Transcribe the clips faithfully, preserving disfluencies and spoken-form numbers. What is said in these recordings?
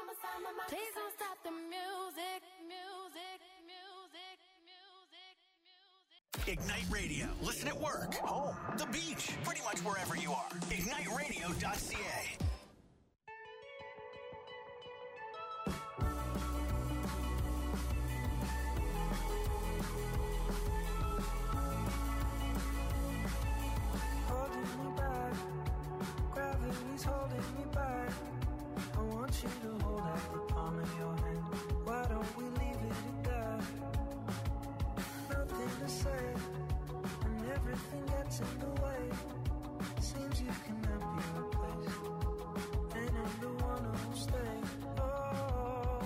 Please don't stop the music, music, music, music, music. Ignite Radio. Listen at work, home, the beach, pretty much wherever you are. ignite radio dot c a. Everything gets in the way. Seems you cannot be replaced, and I'm the one who'll stay. Oh,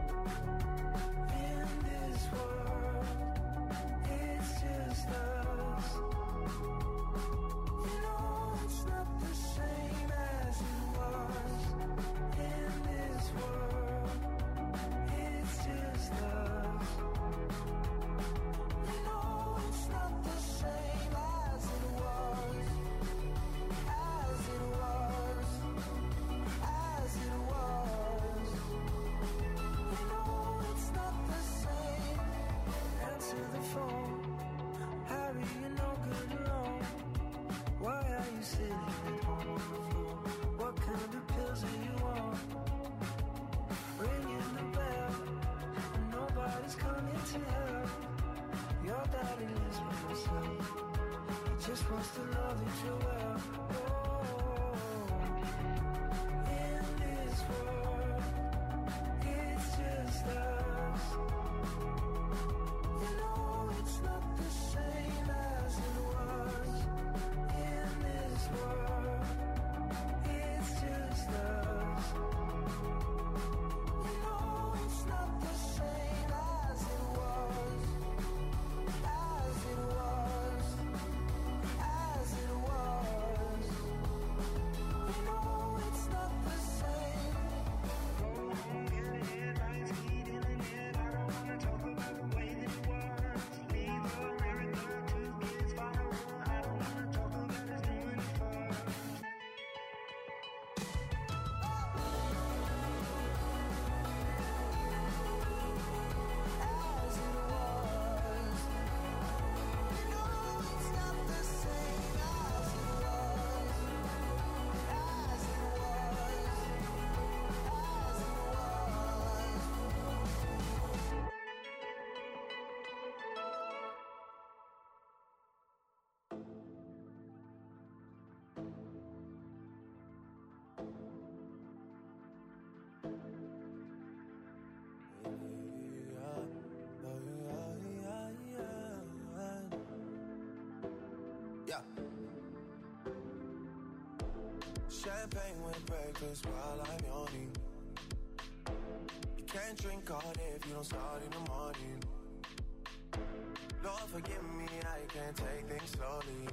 in this world, it's just us. You know it's not the same as it was. In this world, it's just us. You know it's not the same. Your daddy lives by himself. He just wants to know that you're well. Oh, in this world, it's just us. You know it's not the same as it was. In this world, it's just us. You know it's not the same as it was. Champagne with breakfast while I'm yawning. You can't drink all day if you don't start in the morning. Lord forgive me, I can't take things slowly.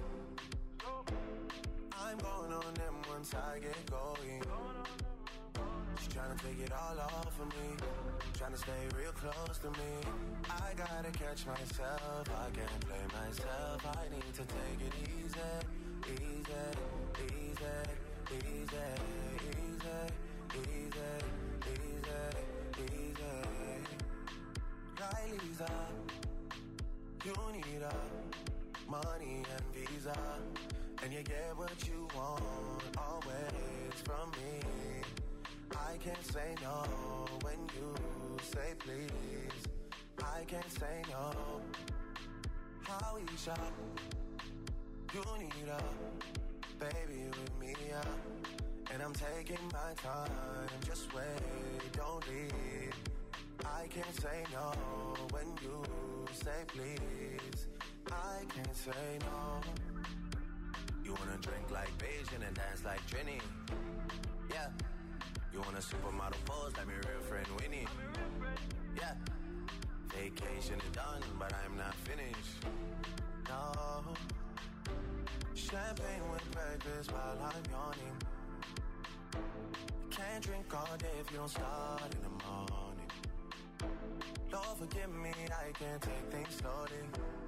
I'm going on them once I get going. She's trying to take it all off of me, trying to stay real close to me. I gotta catch myself, I can't blame myself. I need to take it easy, easy, easy, easy, easy, easy, easy, easy. Kylie's up, you need up, money and visa, and you get what you want always from me. I can't say no when you say please. I can't say no. How we shop, you need up, baby with me up, and I'm taking my time. Just wait, don't leave. I can't say no when you say please. I can't say no. You wanna drink like Beijing and dance like Trini? Yeah. You want a supermodel pose like my real friend Winnie? Yeah. Vacation is done, but I'm not finished. No. Champagne with breakfast while I'm yawning. You can't drink all day if you don't start in the morning. Lord forgive me, I can't take things slowly.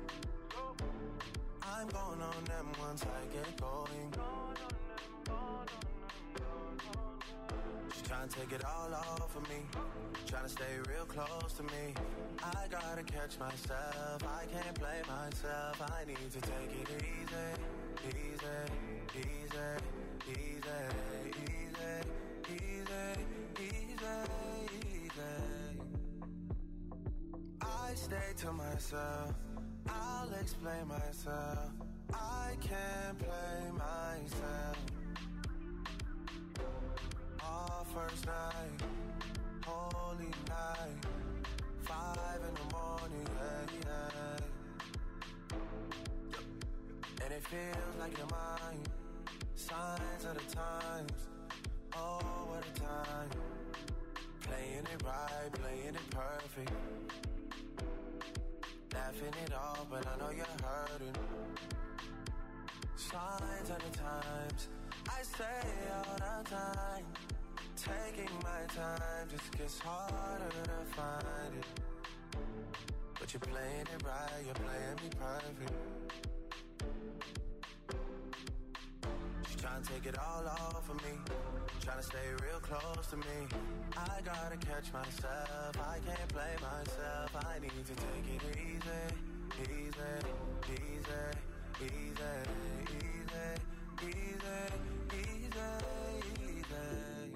I'm going on them once I get going. trying to take it all off of me, trying to stay real close to me. I gotta catch myself, I can't play myself. I need to take it easy, easy, easy, easy, easy, easy, easy, easy. I stay to myself, I'll explain myself. I can't play myself. Our first night, holy night, five in the morning, yeah, yeah. And it feels like you're mine. Signs of the times, oh what a time. Playing it right, playing it perfect. Laughing it off, but I know you're hurting. Signs of the times, I say all the time. Taking my time just gets harder to find it. But you're playing it right, you're playing me perfect. She's trying to take it all off of me, trying to stay real close to me. I gotta catch myself, I can't play myself. I need to take it easy, easy, easy, easy, easy, easy, easy, easy.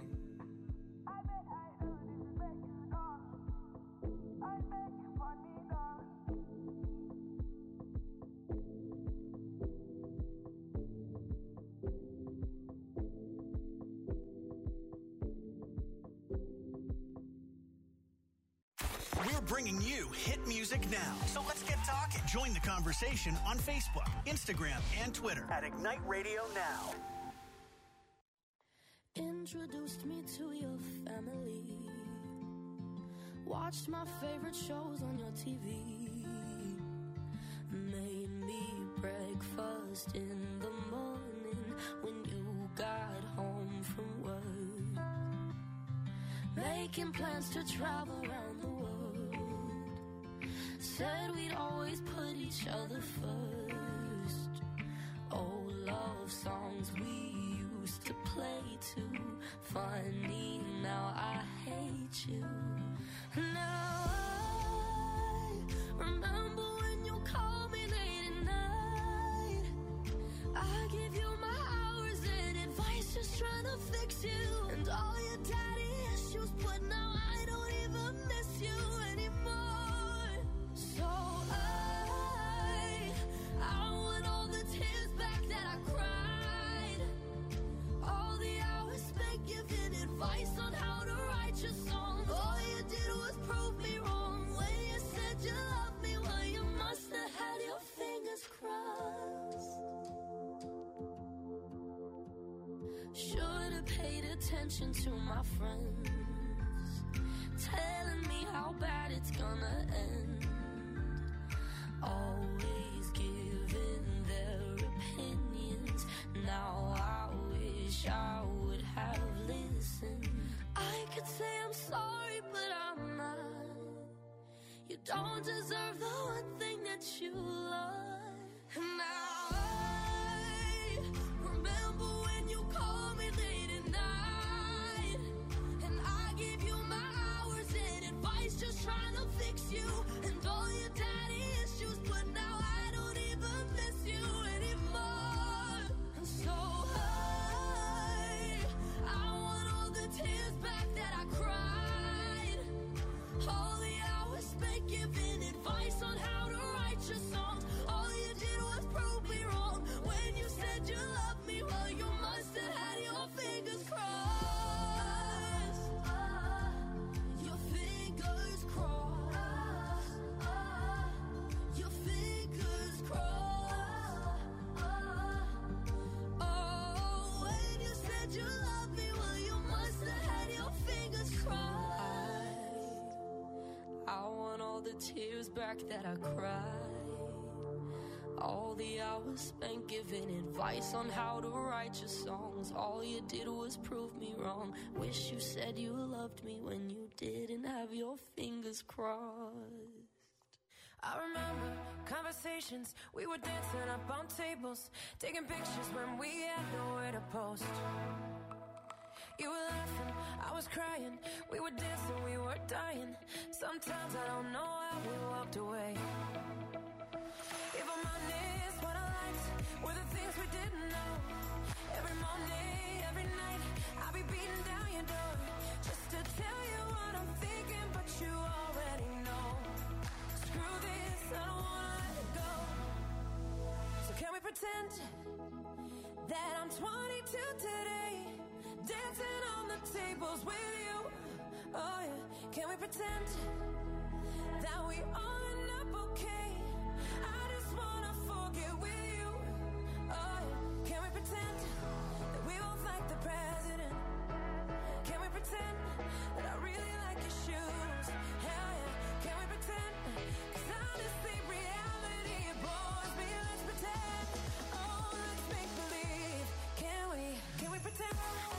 We're bringing you hit music now. So let's get talking. Join the conversation on Facebook, Instagram, and Twitter at Ignite Radio Now. Introduced me to your family. Watched my favorite shows on your T V. Made me breakfast in the morning when you got home from work. Making plans to travel around the world. Said we'd always put each other first. Old love songs we used to play too. Funny, now I hate you. Now I remember when you called me late at night. I give you my hours and advice, just trying to fix you. And all your daddy issues, but now I don't even miss you anymore. So I, I want all the tears back that I cried. All the hours spent giving advice on how to write your songs. All you did was prove me wrong when you said you loved me. Well, you must have had your fingers crossed. Should have paid attention to my friends, telling me how bad it's gonna end. Always giving their opinions. Now I wish I would have listened. I could say I'm sorry, but I'm not. You don't deserve the one thing that you love. And now I remember when you called me late at night, and I gave you my hours and advice, just trying to fix you. And all your daddy issues, but now I don't even miss you anymore. And so I, I want all the tears back that I cried. All the hours spent giving advice on how to write your songs. All you did was prove me wrong when you said you loved me. Well, you must have had your fingers crossed. Your fingers crossed. Your fingers crossed. Oh, when you said you loved me, well, you must have had your fingers crossed. I want all the tears back that I cried. All the hours spent giving advice on how to write your songs. All you did was prove me wrong. Wish you said you loved me when you didn't have your fingers crossed. I remember conversations, we were dancing up on tables, taking pictures when we had nowhere to post. You were laughing, I was crying, we were dancing, we were dying. Sometimes I don't know how we walked away. If I'm honest, what I liked were the things we didn't know. Every morning, every night, I'll be beating down your door just to tell you what I'm thinking, but you already know. Screw this, I don't wanna let it go. So can we pretend that I'm twenty-two today, dancing on the tables with you? Oh yeah, can we pretend that we all end up okay? I just wanna forget with you. Oh yeah, can we pretend that we both like the president? Can we pretend that I really like your shoes? Hell yeah, can we pretend? 'Cause honestly, reality it bores me. Let's pretend. Oh, let's make believe. Can we? Can we pretend?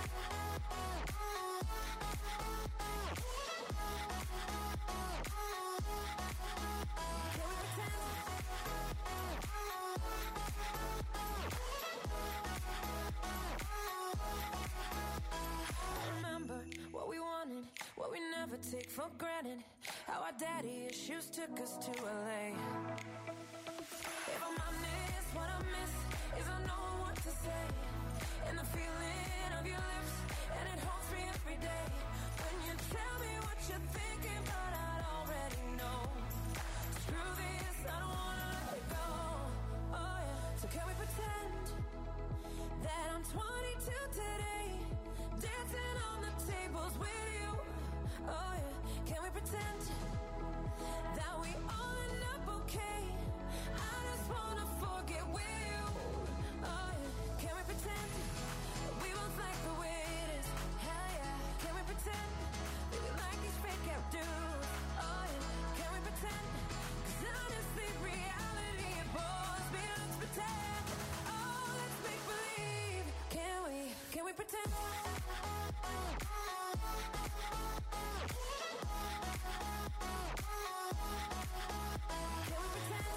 Remember what we wanted, what we never take for granted. How our daddy issues took us to L A. If I'm honest, what I miss is I know what to say, and the feeling of your lips, and it haunts me every day. When you tell me what you're thinking, but I already know. Screw this, I don't wanna let it go. Oh yeah, so can we pretend that I'm twenty-two today, dancing on the tables with you? Oh yeah, can we pretend that we all end up okay? I just wanna forget with you. Oh yeah, can we pretend that we both like the way it is? Hell yeah, can we pretend that we like these fake out dudes? Oh yeah, can we pretend? 'Cause honestly, reality it bores me. Let's pretend. Oh, let's make believe. Can we? Can we pretend? Can we pretend?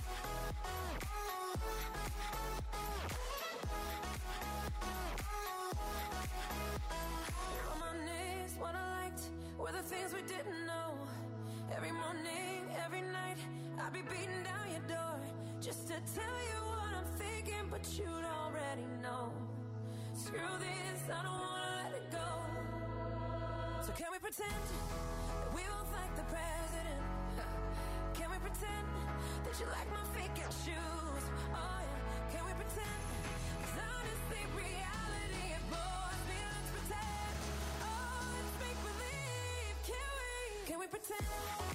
I'm honest, what I liked were the things we didn't know. Every morning, every night, I'll be beating down your door just to tell you what I'm thinking, but you'd already know. Screw this, I don't wanna let it go. So can we pretend that we both like the president? Can we pretend that you like my fake out shoes? Oh yeah, can we pretend? 'Cause honestly, reality it bores me. Let's pretend. Oh, let's make believe. Can we? Can we pretend?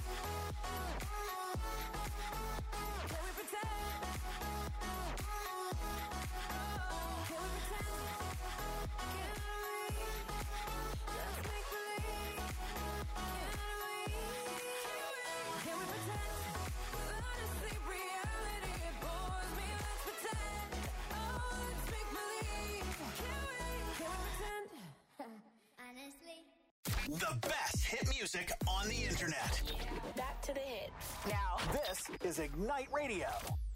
Can we pretend? Oh, can we pretend? Can we? Let's make believe. Can we? Can we pretend? 'Cause honestly, reality it bores me. Let's pretend. Oh, let's make believe. Can we? Can we pretend? Honestly. The best hit music on the internet. Back to the hits. Now, this is Ignite Radio.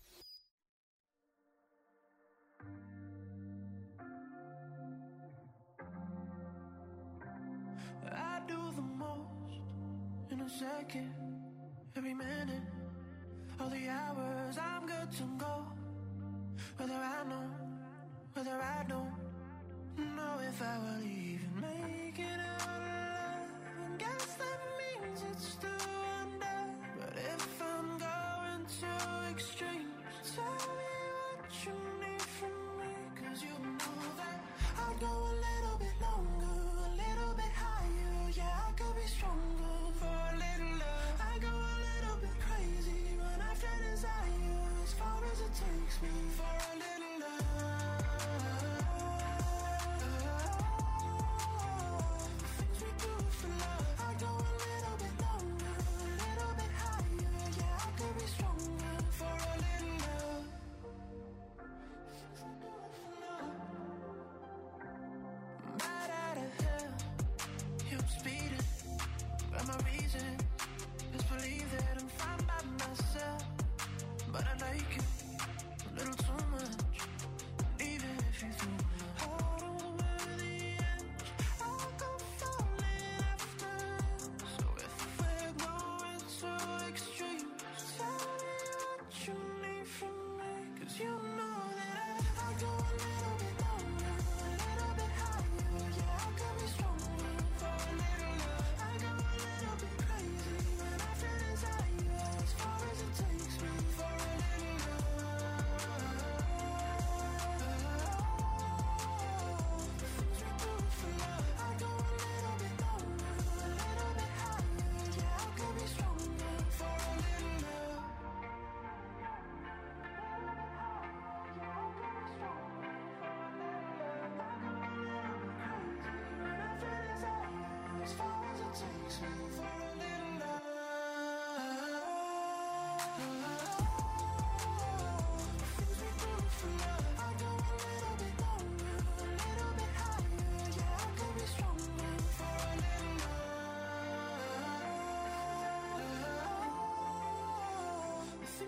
I do the most in a second, every minute, all the hours I'm good to go. Whether I know, whether I don't know if I will even make it out alive. And guess that means it's still under. But if I'm going to extremes, tell me what you need from me. 'Cause you know that I'll go a little bit longer, a little bit higher. Yeah, I could be stronger for a little love. I go a little bit crazy, run after desire as far as it takes me for a little love.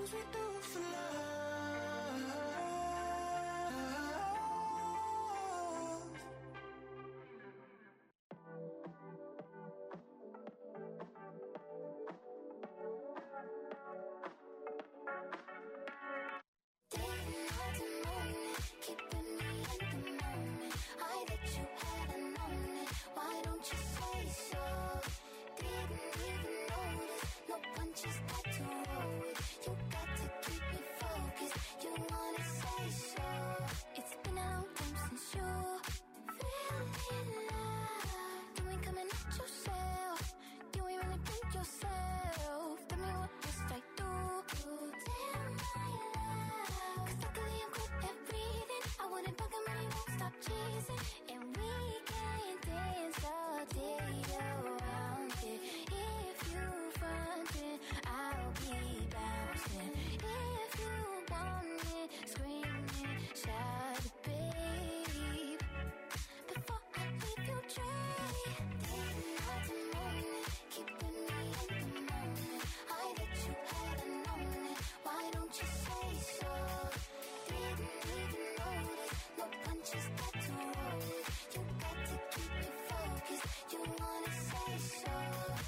things we do for love. Didn't hide the moment, keeping me in the moment. I that you hadn't known it. Why don't you say so? Didn't even notice. No punches that to roll with. You got to keep me focused. You wanna say so? It's been a long time since you fell in love. You ain't coming at yourself. You ain't really been yourself. Tell me what must I do? Damn my love. 'Cause luckily I'm good at reading. I wouldn't bug him and he won't stop cheesing. And we can dance all day around it. If you frontin', I'll be bouncing. If you want it, screaming, shout it, babe. Before I leave you dry, didn't hide the moment, keeping me in the moment. I that you hadn't known it. Why don't you say so? Didn't even notice. No punches that to roll with. You got to keep me focused. You wanna say so?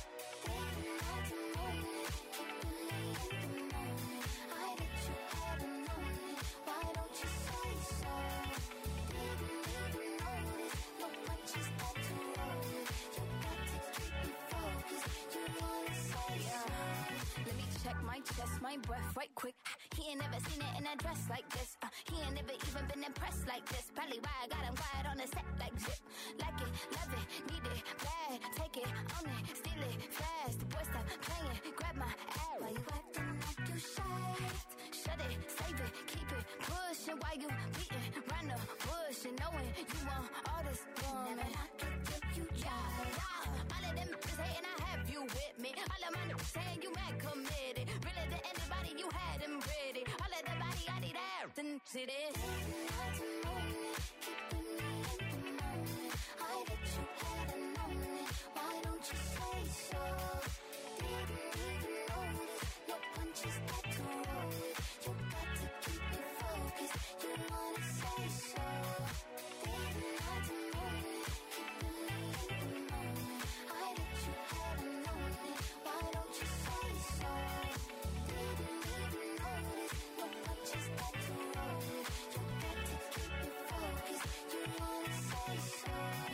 Didn't hide the moment, keeping me in the moment. I that you hadn't known it. Why don't you say so? Didn't even notice. No punches that to roll with. You got to keep me focused. You wanna say so? Let me check my chest, my breath right quick. He ain't never seen it in a dress like this. Uh, he ain't never even been impressed like this. Probably why I got him quiet on the set like zip. Like it, love it, need it, bad. Take it, own it, steal it, fast. Boy, stop playing, grab my ass. Why you acting like you shy? Shut it, save it, keep it pushing while you beating round the bush and knowing you want all this woman. Never knock it till you try. Yeah, all of them bitches hating, I have you with me. All of my niggas saying you mad committed. Really to anybody, you had them ready. All of the body, I need that. Then see this. Didn't hide the moment, keeping me in the moment. I that you hadn't known it. Why don't you say so? Didn't even notice. No punches that to roll with. You got to keep me focused. You wanna say so? Didn't hide the moment, keeping me in the moment. I that you hadn't known it. Why don't you say so? Didn't even notice. No punches that to roll with. You got to keep me focused. You wanna say so?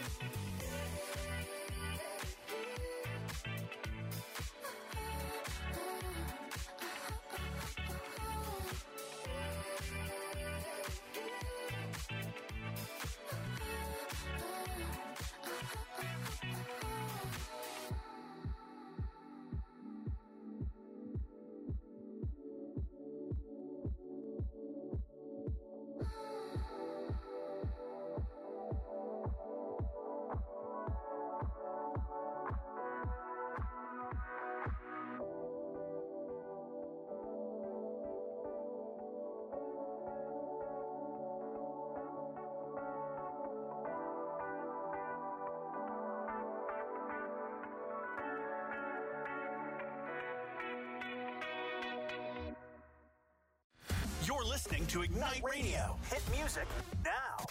You're listening to Ignite Radio. Hit music now.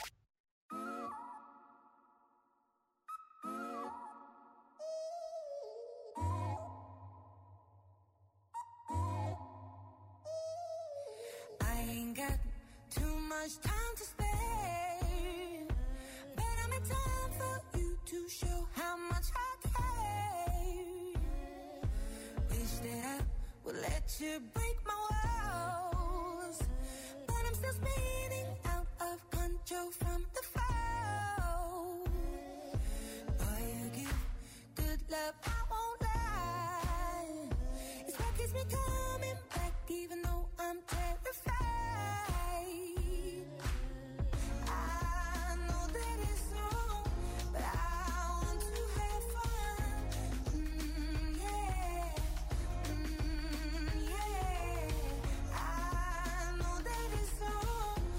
I ain't got too much time to spare, but I'm in time for you to show how much I care. Wish that I would let you break my walls, but I'm still spinning out of control from the fall. Boy, you give good love, I won't lie. It's what keeps me coming back, even though I'm terrified. I know that it's wrong, but I want to have fun. Mm, yeah, mm, yeah. I know that it's wrong,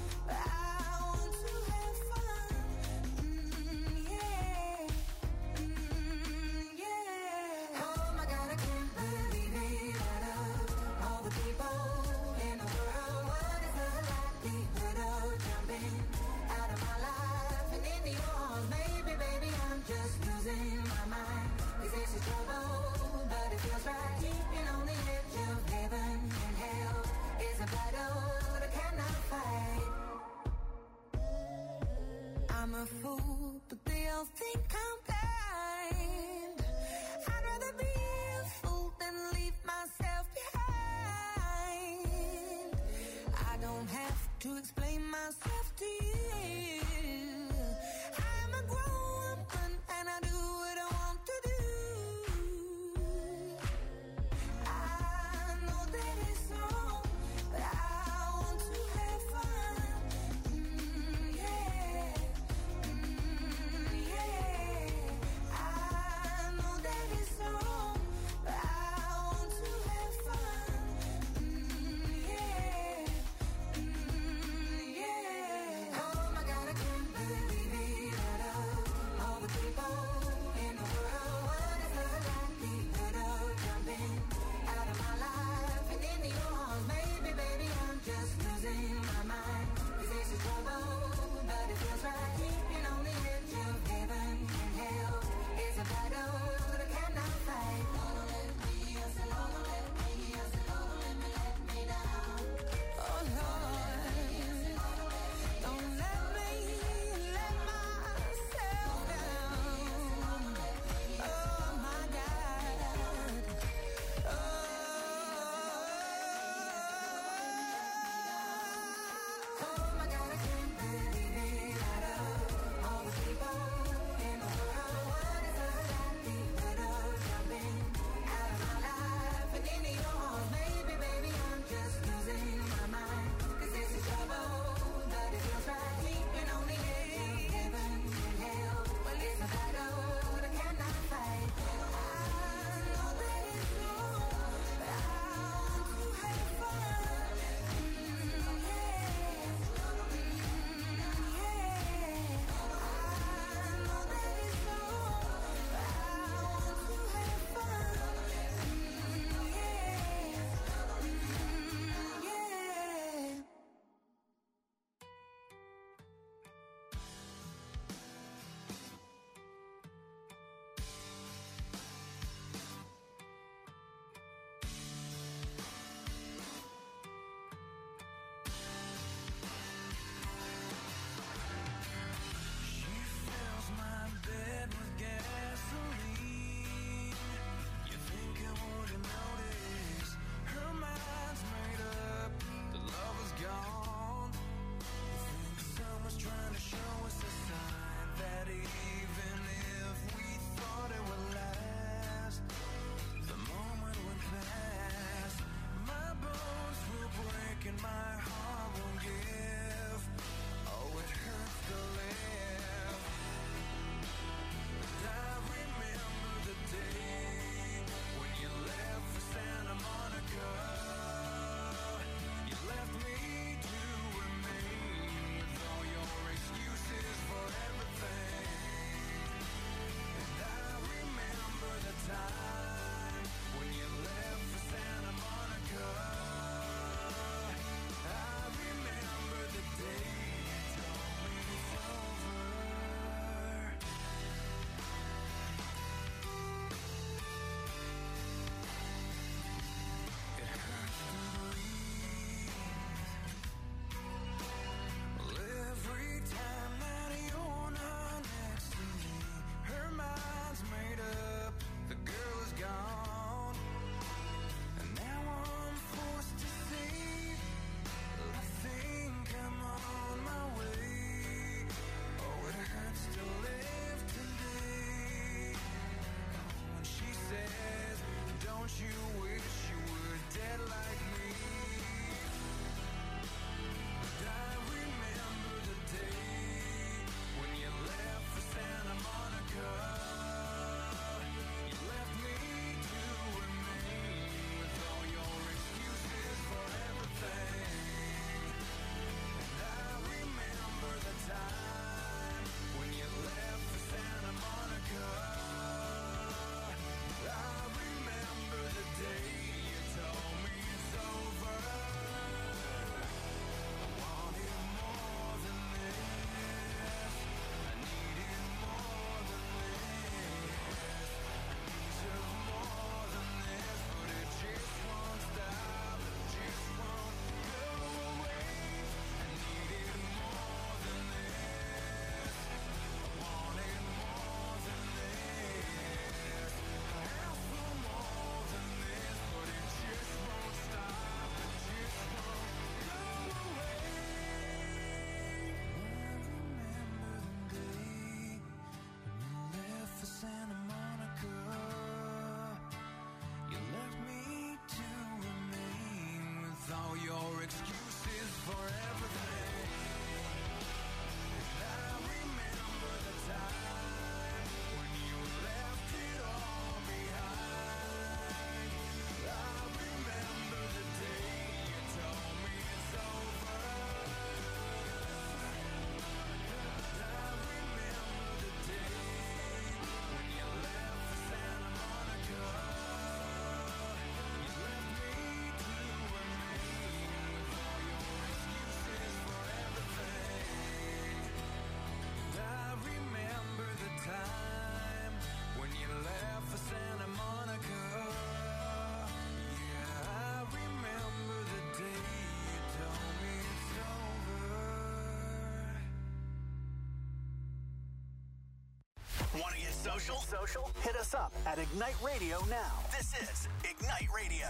social? Social? Hit us up at Ignite Radio now. This is Ignite Radio.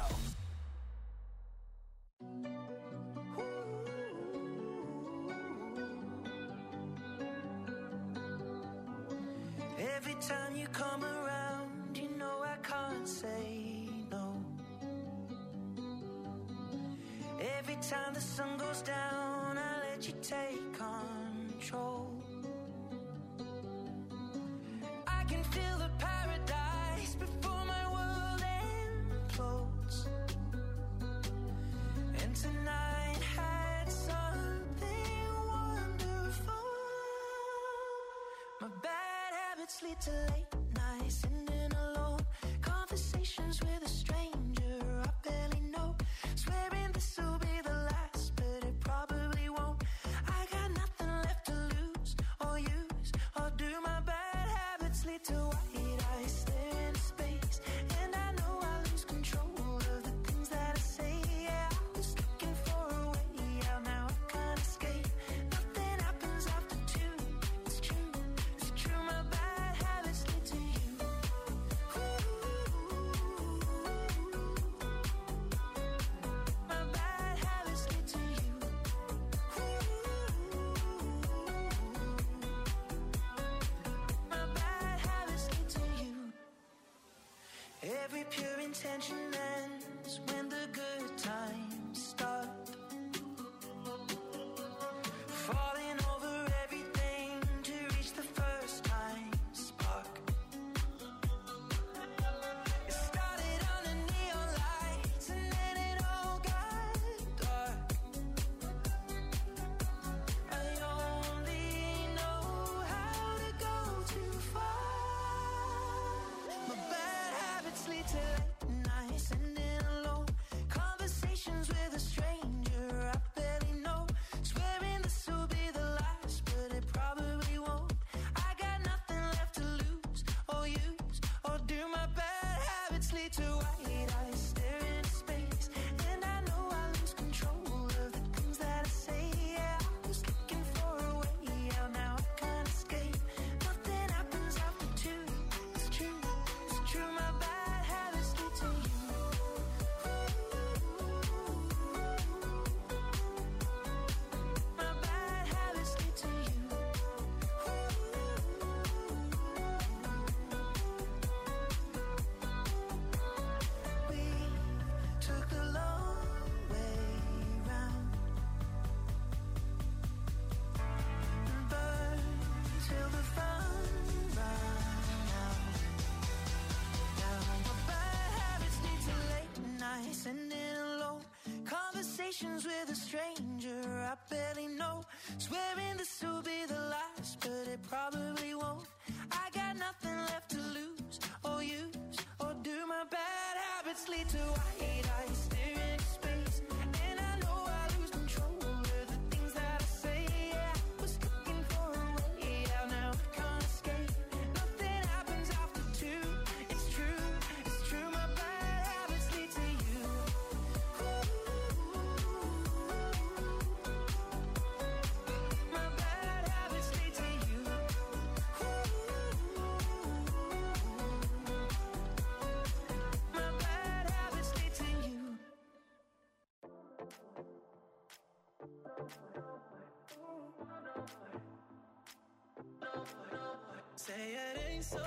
Every time you come around, you know I can't say no. Every time the sun goes down, I let you take control. I can feel the paradise before my world implodes. And tonight had something wonderful. My bad habits lead to late nights, sitting alone, conversations with a stranger I barely know, swearing this will be the last, but it probably won't. I got nothing left to lose or use or do. My bad habits lead to white eyes, stare into space, and I know I lose control of the things that I say. Yeah, I was looking for a way out, now I can't escape. Nothing happens after two. It's true, it's true. My bad habits lead to you. My bad habits lead to you. My bad habits lead to you. Every pure intention ends when the good times start. Falling over everything to reach the first time spark. It started under neon lights and then it all got dark. I only know how to go too far. My bad habits lead to late nights, sitting alone, conversations with a stranger I barely know, swearing this will be the last, but it probably won't. I got nothing left to lose or use or do. My bad habits lead to white eyes, stare into space, and I know I lose control of the things that I say. Yeah, I was looking for a way out, now I can't escape. Nothing happens after two. It's true, it's true. My bad habits lead to you. My bad habits lead to you. We took the long way round and burned till the fun ran out. Now my bad habits lead to late nights, sitting alone, conversations with a stranger I barely know, swearing this will be the last, but it probably won't. I got nothing left to lose or use or do. My bad habits lead to white eyes, stare into space, and I know I lose control of the things that I say. Yeah, I was looking for a way out, now I can't escape. Nothing happens after two. It's true, it's true. My bad habits lead to you. My bad habits lead to you. My bad habits lead to you. Say it ain't so.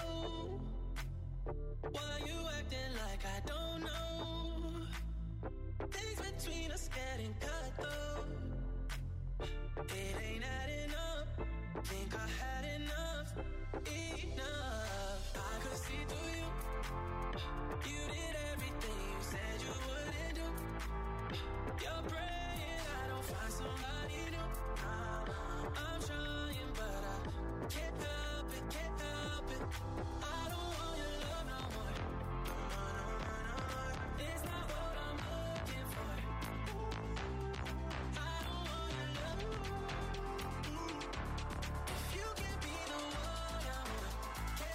Why you acting like I don't know? Things between us getting cut though. It ain't adding up. Think I had enough. Enough. I could see through you. You did everything you said you wouldn't do. You're praying I don't find somebody new. I'm trying, but I can't help it, can't help it. I don't want your love no more. It's not what I'm looking for. I don't want your love. If you can be the one I want,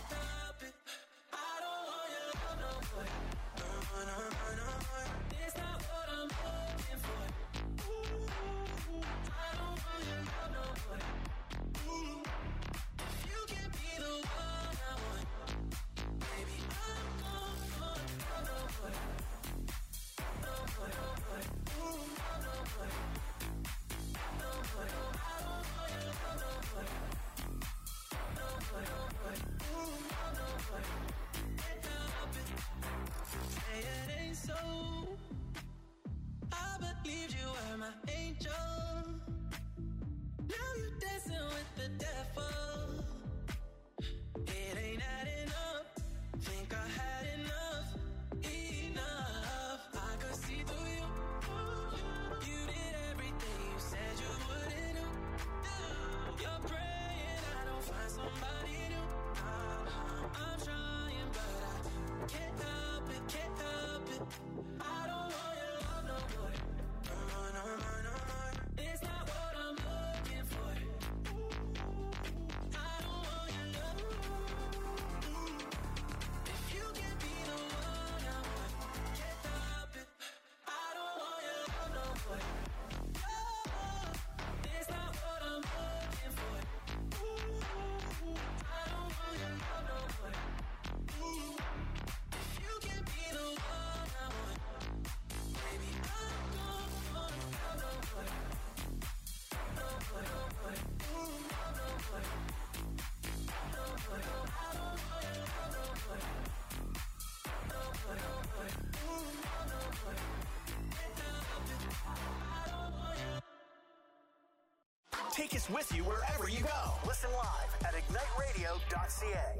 Take us with you wherever you go. Listen live at ignite radio dot c a.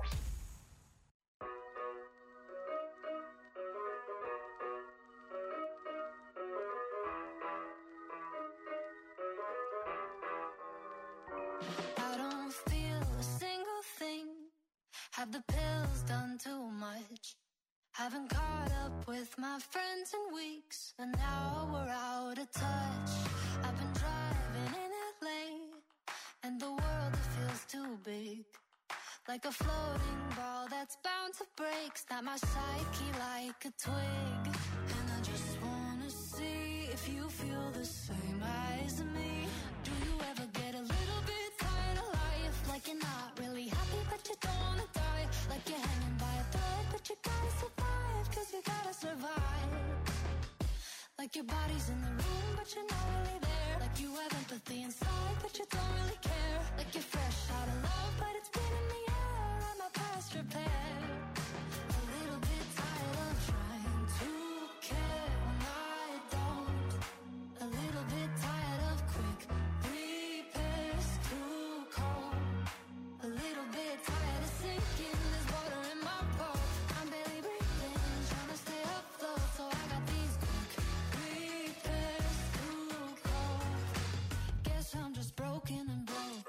I don't feel a single thing. Have the pills done too much? Haven't caught up with my friends in weeks, and now we're out of touch. I've been driving in L A, and the world, it feels too big. Like a floating ball that's bound to break. Snap my psyche like a twig. And I just wanna see if you feel the same as me. Do you ever get a little bit tired of life? Like you're not really happy but you don't wanna die. Like you're hanging by a thread but you gotta survive, cause you gotta survive. Like your body's in the room but you're not really there. Like you have empathy inside but you don't really care. Like you're fresh out of love but it's been in the air. I'm a past repair. A little bit tired of trying to care when I don't. A little bit tired of quick repairs, too cold. A little bit tired of sinking, there's water in my boat. I'm barely breathing, trying to stay afloat. So I got these quick repairs, too cold. Guess I'm just broken and broke.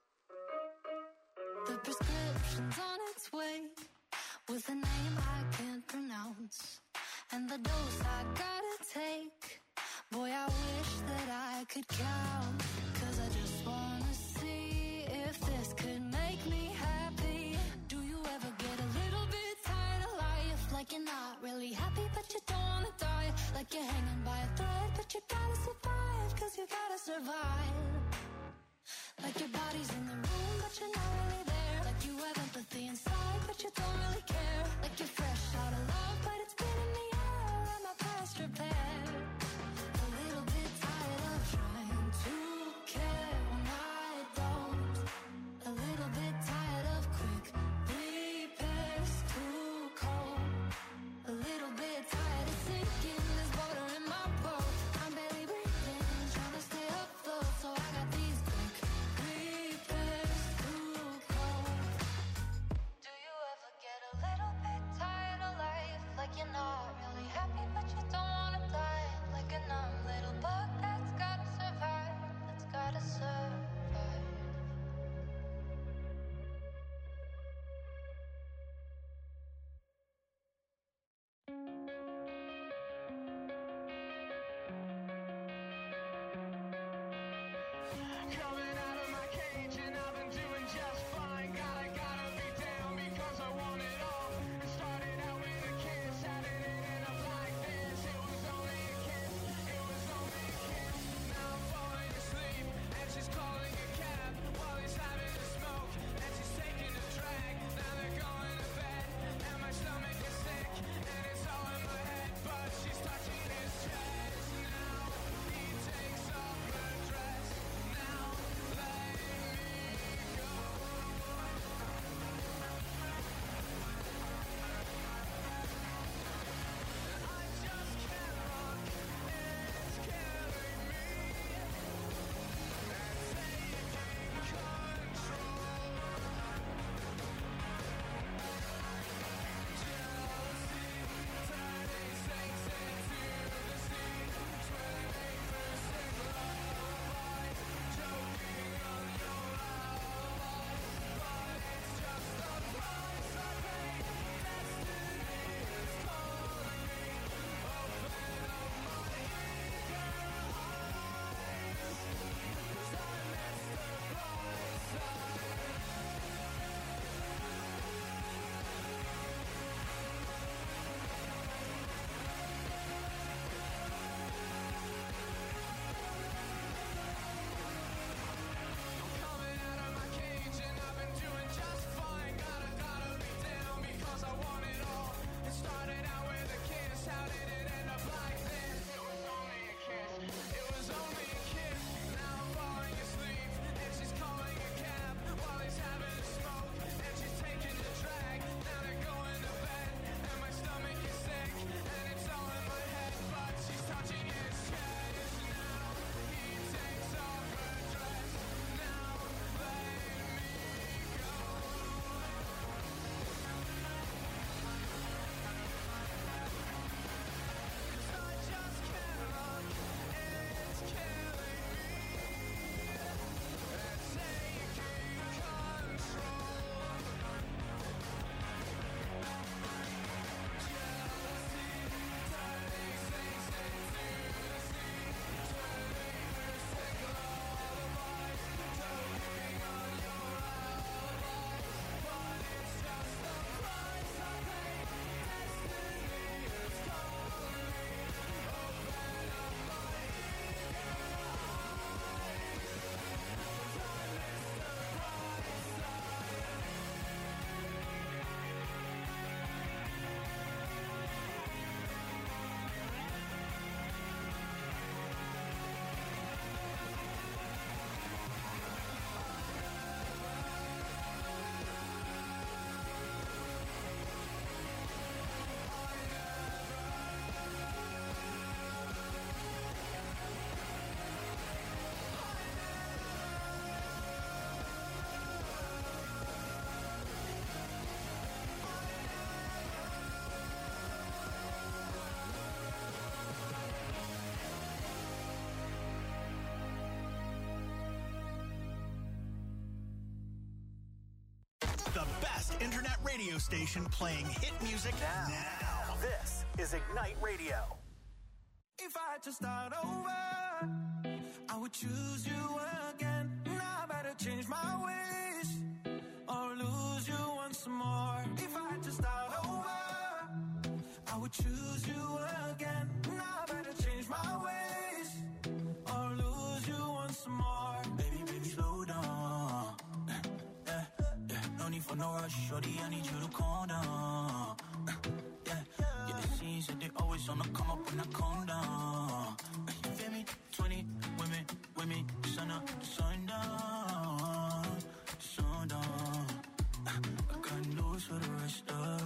The prescription's on its way, with a name I can't pronounce, and the dose I gotta take. Boy, I wish that I could count, cause I just wanna see if this could make me happy. Do you ever get a little bit tired of life? Like you're not really happy but you don't wanna die. Like you're hanging by a thread but you gotta survive, cause you gotta survive. Like your body's in the room but you're not really there. Like you have empathy inside but you don't really care. Like you're fresh out of love but it's been in the air. I'm a past repair. A little bit tired of trying to care when I don't. A little bit tired of quick repairs, too cold. A little bit tired of sinking, there's water in my boat. I'm barely breathing, trying to stay afloat. So I got these quick repairs, too cold. Do you ever get a little bit tired of life? Like you're not really happy but you don't wanna die. Like a numb little bug that's gotta survive, that's gotta survive. Coming out of my cage and I've been doing just fine. Gotta, gotta be down because I want it all. It started out with a kiss, how did it end up like this? It was only a kiss, it was only a kiss. Now I'm falling asleep and she's calling internet radio station playing hit music now. now. This is Ignite Radio. If I had to start over, I would choose you again. Now I better change my ways or lose you once more. If I had to start over, I would choose you again. Now I better change my ways or lose you once more. Baby, baby, slow down. Yeah, yeah, no need for no rush, shorty, I need you to calm down. Yeah, yeah, the scenes that they always on the come up when I calm down. You feel me? twenty women with me, sun up, sun down, sun down. I got news for the rest of,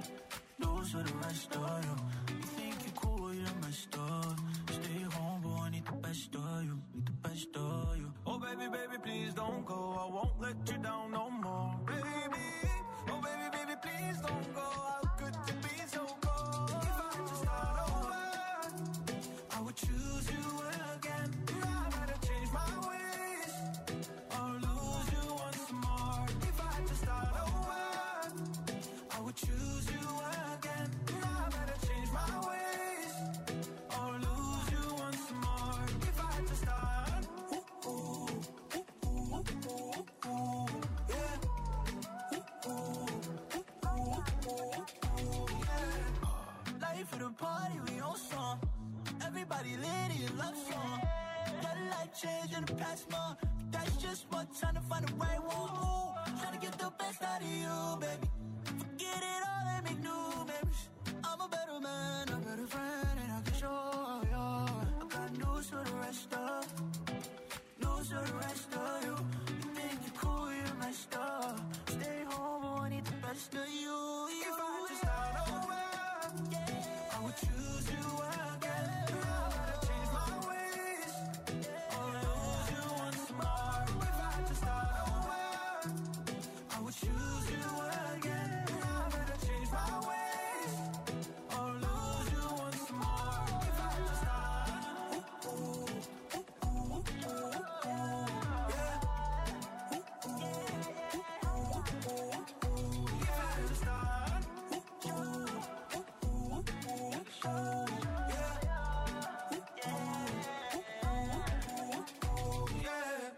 news for the rest of you. You think you cool, you're messed up. Stay home, boy, I need the best of you, need the best of you. Oh baby, baby, please don't go. I won't let you down no more. Baby, oh baby, baby, please don't go. How could you be so cold? If I had to start over, I would choose you again. Now I better change my ways or lose you once more. If I had to start over, I would choose you again. Now I better change my ways or lose you once more. If I had to start, ooh, ooh, ooh, ooh, ooh, ooh, yeah. Ooh, ooh, ooh, ooh, ooh, yeah. Life of the party, we on song. Everybody lit in love song. Got life change in the past month. That's just one time to find the right one. Trying to get the best out of you, baby. Forget it all and make new memories. I'm a better man, a better friend, and I can show you. I got news for the rest of, news for the rest of you. You think you're cool, you're messed up. Stay home, but I need the best of you. If I had to start over, I would choose you again. Now I better change my ways or lose you once more. If I had to start over, I would choose you again. Now I better change my ways or lose you once more. If I had to start, ooh, ooh, ooh, ooh, ooh, ooh, yeah. Ooh, ooh, ooh, ooh, ooh, ooh. If I had to start, ooh, ooh, ooh, ooh, ooh, ooh, yeah. Ooh, ooh, ooh, ooh, ooh, yeah.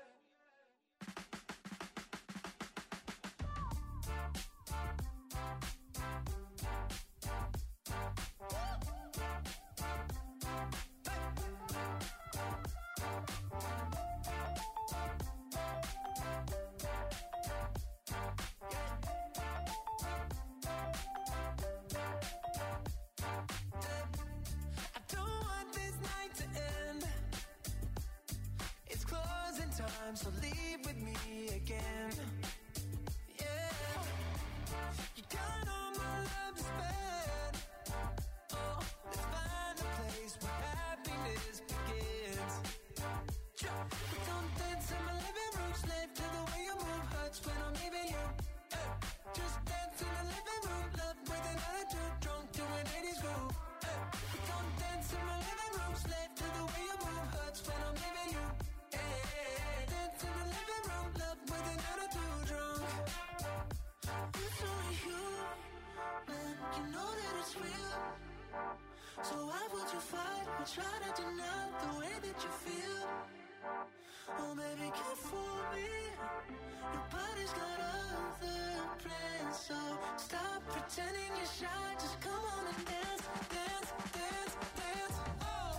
I don't want this night to end. It's closing time, so leave with me again. Yeah, you got all my love to spend. Oh, let's find a place where happiness begins. We don't dance in my living room, slave to the way you move. Hurts when I'm leaving you. Hey, just dance in the living room, love with an attitude, drunk to an eighties groove. Hey, we don't dance in my living room, slave to the way you move. Hurts when I'm leaving you. Hey, dance in the living room, love with an attitude, drunk. It's only you, man. You know that it's real. So why would you fight or try to deny the way that you feel? Oh, baby, can't fool me. Your body's got other plans, so stop pretending you're shy. Just come on and dance, dance, dance, dance. Oh.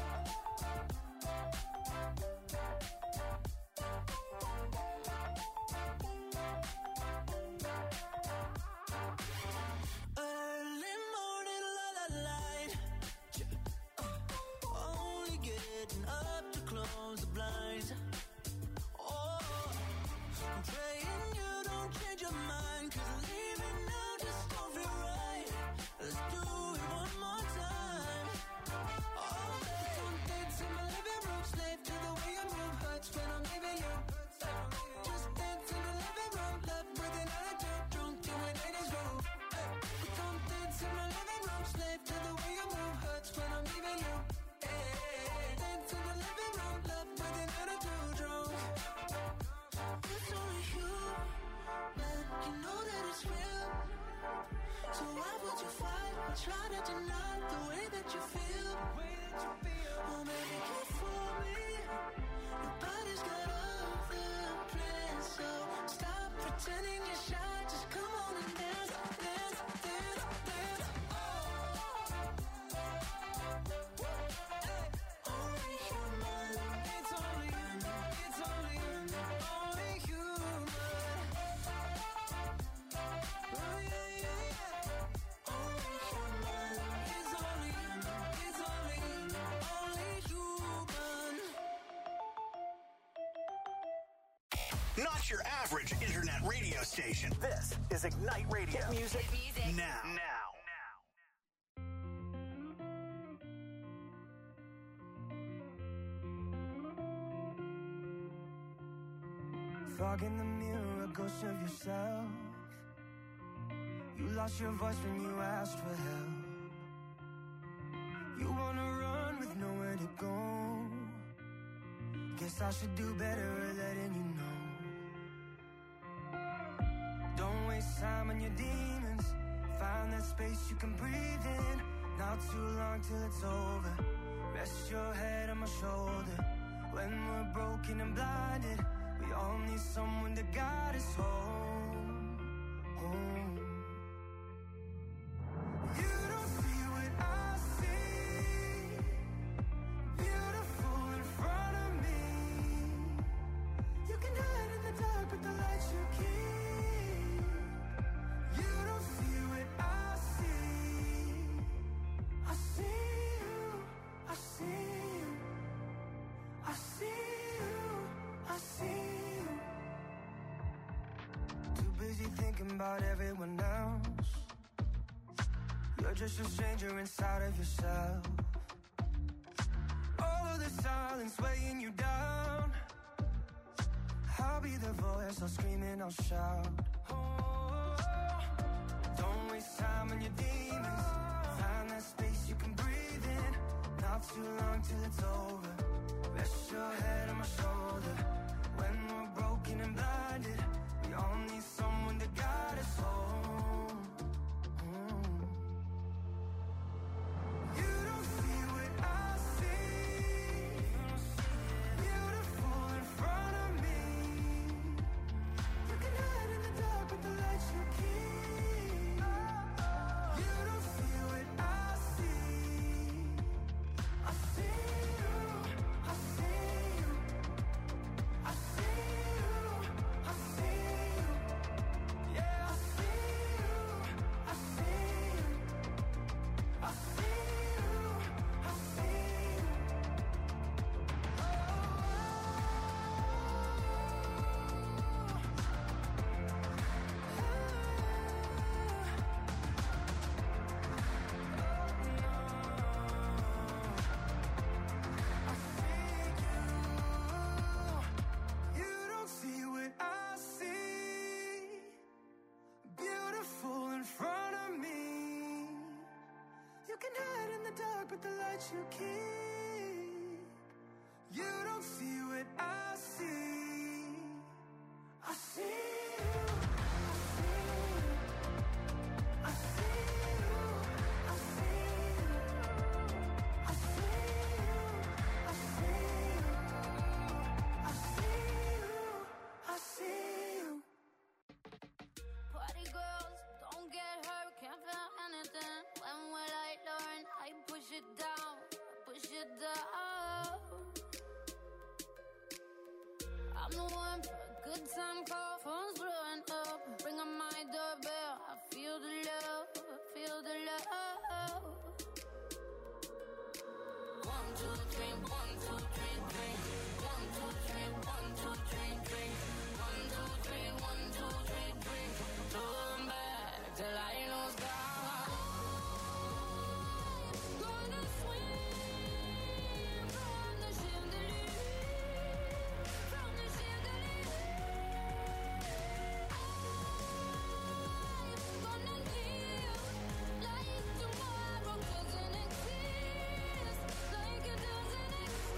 Early morning, la la light. Only getting up to close the blinds. Oh, I'm praying you don't change your mind, 'cause leaving now just don't feel right. fight, I try to deny the way that you feel. Oh, baby, you fool me. Your body's got other plans, so stop pretending you're shy. Just come on and dance, dance, dance, dance. Oh, only human. It's only you. It's only you. Only human. Oh yeah, yeah, yeah. Only human. It's only you. It's only you. Only human. Not your average internet radio station. This is Ignite Radio. Hit music, now. Now. Fog in the mirror, a ghost of yourself. You lost your voice when you asked for help. You wanna run with nowhere to go. Guess I should do better at letting you know. Don't waste time on your demons. Find that space you can breathe in. Not too long till it's over. Rest your head on my shoulder. When we're broken and blinded, we all need someone to guide us home, home. You don't see what I see. Beautiful in front of me. You can hide in the dark, but the lights you keep. You don't see what I see. I see you, I see you. I see you, I see you. Too busy thinking about everyone else. You're just a stranger inside of yourself. All of the silence weighing you down. I'll be the voice, I'll scream and I'll shout. Oh, don't waste time on your demons. Find that space you can breathe in. Not too long till it's over. Rest your head on my shoulder. When we're broken and blinded, we all need someone to guide us home. Mm. You don't see what I see. Beautiful in front of me. You can hide in the dark, but the lights you keep. You don't see what I see. I see you, I see you. I see you, I see you. Yeah, I see you, I see you. I see you, I see you. You don't see what I see. Beautiful in front of me. You can hide in the dark, but the lights you keep. You don't see what I see. I see you, I see you. I see you, I see you. I see you, I see you. I see you, I see you. Party girls, don't get hurt, can't feel anything. When will I learn? I push it down, push it down. I'm the one for a good time call, phone's blowing up. Bring on my doorbell, I feel the love, I feel the love. One, two, three, one, two, three, three. One, two, three, one, two, three, three. One, two, three, one, two, three, three. Turn back till I lose God. Gonna swim from the chandelier, from the chandelier. I'm gonna live like tomorrow doesn't exist, like it doesn't exist.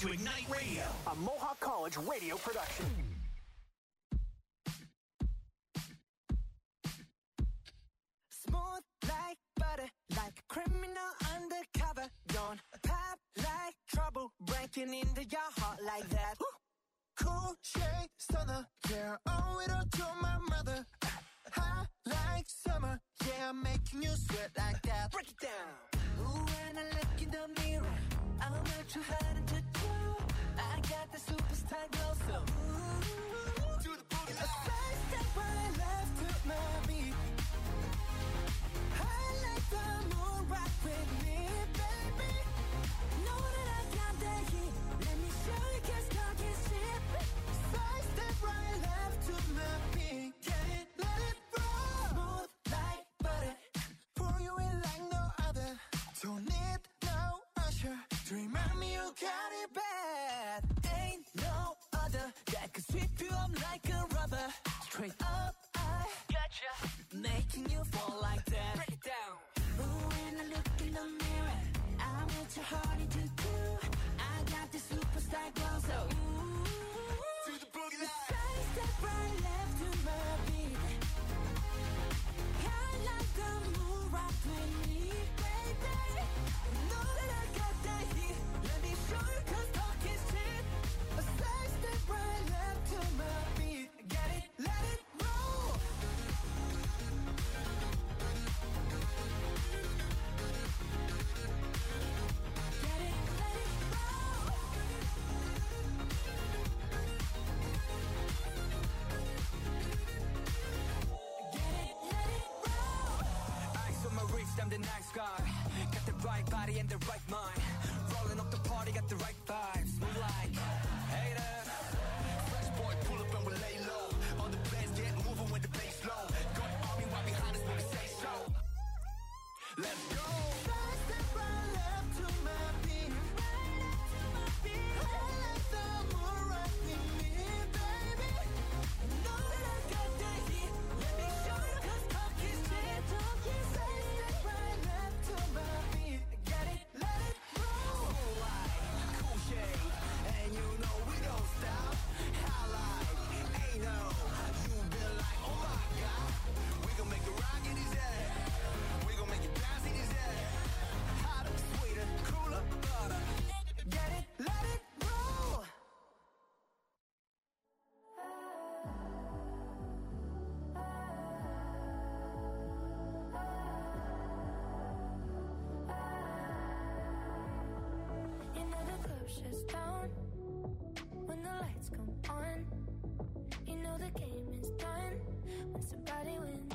to Ignite Radio, a Mohawk College radio production. Smooth like butter, like a criminal undercover. Don't pop like trouble, breaking into your heart like that. Cool shade stunner, yeah, owe it all to my mother. Hot like summer, yeah, I'm making you sweat like that. Break it down. Ooh, when I look in the mirror, I'm not too hard to do. I got the superstar glow, so ooh, to the boogie. A side step right left to my beat. I like the moon rock with me, baby. Know that I got the heat. Let me show you, 'cause talk is cheap. Side step right left to my beat. Get it, let it roll. Smooth like butter, pour you in like no other. Don't need no usher to remind me you got it bad. Ain't no other that could sweep you up like a rubber. Straight up, I gotcha, making you fall like that. Break it down. Ooh, when I look in the mirror, I'm what your heart to do. I got the superstar glow, so ooh, to the boogie line. Side step right left to my beat. I like the moon rock with me, baby. Know that I got that heat. Let me show you, 'cause talk is cheap. A side step right left to my beat. Get it, let it roll. Get it, let it roll. Get it, let it roll. Eyes on my wrist, I'm the nice guy. Got the right body and the right mind. Rolling up the party, got the right vibes. Move like haters. Fresh boy, pull up and we lay low. All the players get moving with the bass low. Got army right behind us when we say so. Let's go. Side step right left to my beat. I like the moon rock with me, baby. Know that I got that heat. Let me show you, 'cause talk is cheap. Side step right left to my beat. Get it, let it roll. Cool light, cool shade, and you know we don't stop. Highlight, ain't no, you been like, oh my god. We gon' make it rock in his head. We gon' make it bounce in his head. Hotter, sweeter, cooler, butter. Get it, let it roll. You know the club shuts down when the lights come on. You know the game is done when somebody wins.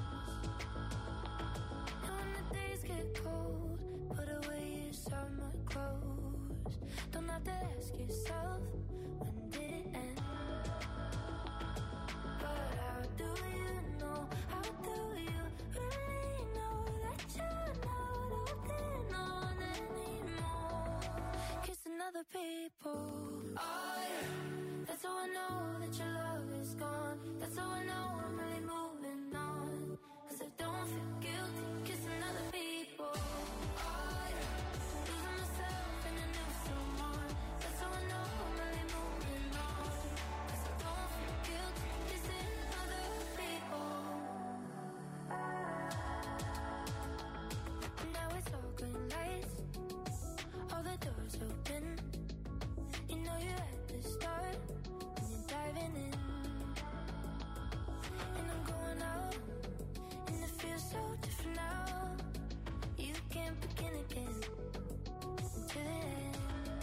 And when the days get cold, put away your summer clothes. Don't have to ask yourself, when did it end? But how do you know, how do you really know that you're not holding on anymore? Kissing other people. Oh yeah, that's how I know that your love is gone. That's how I know I'm really moving on. 'Cause I don't feel guilty kissing other people. Oh yeah, losing myself in a new someone. That's how I know I'm really moving on. 'Cause I don't feel guilty kissing other people. Now it's all green lights, all the doors open. You know you're at the start when you're diving in. And I'm going out, and it feels so different now. You can't begin again until it ends.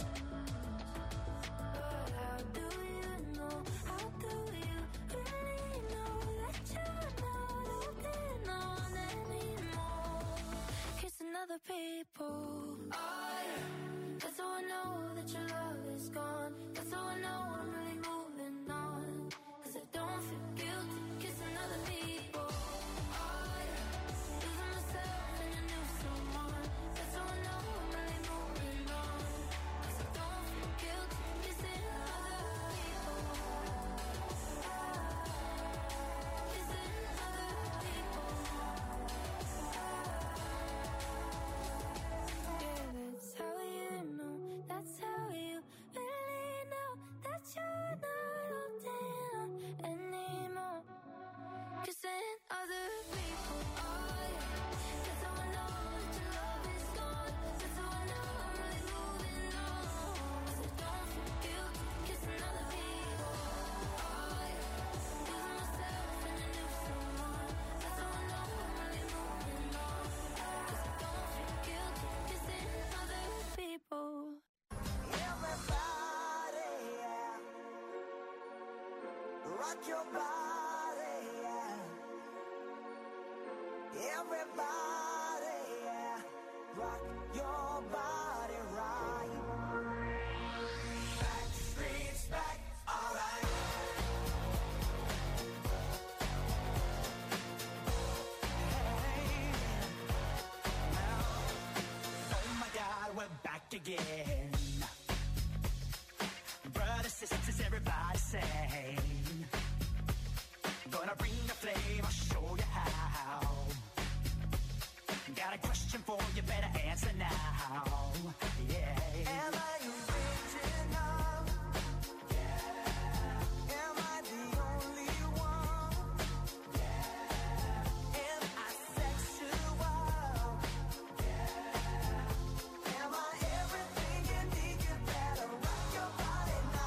But how do you know, how do you really know that you're not holding on anymore? Kissing other people. Oh yeah, that's how I know that your love is gone. That's how I know I'm really moving on. 'Cause I don't feel guilty kissing other people. Oh yeah, losing myself in a new someone. That's how I know I'm really moving on. rock your body, yeah. Everybody, yeah. Rock your body right. Back streets back, alright. Hey, now, oh my God, we're back again.